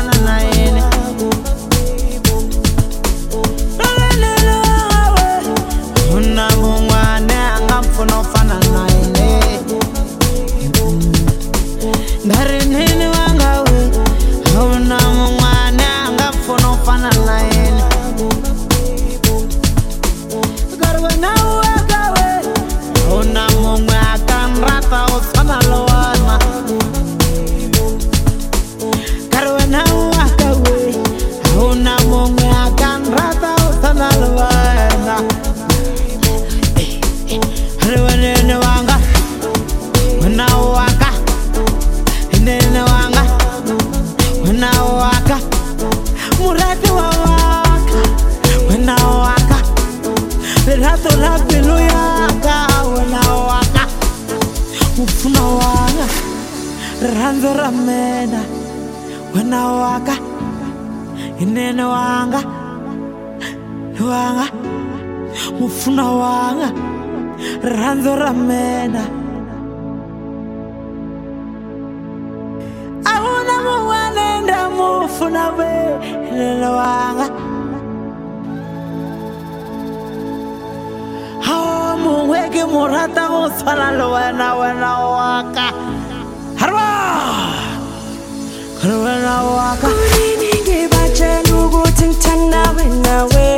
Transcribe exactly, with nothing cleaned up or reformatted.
ufana na yena. Una mungwane angamfuna ufana na yena. Ngari nini wanga we, una mungwane angamfuna ufana na yena. Garwana wanga we, una mungwe akanrata ufana lowana. Garwana wanga we, una mungwe akanrata ufana lowana. Nene wanga, wena waka, nene wanga, wena waka, murati wa waka, wena waka, lerato la pilu yaka, wena waka, mufuna wanga, ranzo ramena, wena waka, nene wanga, wanga, mufuna wanga. Ranzo ramena auna mwana nda mufuna we lelo wanga hawa muweke murata usala lo wena wena waka harwa wena waka Kuri ninge bache nugu tintana wena we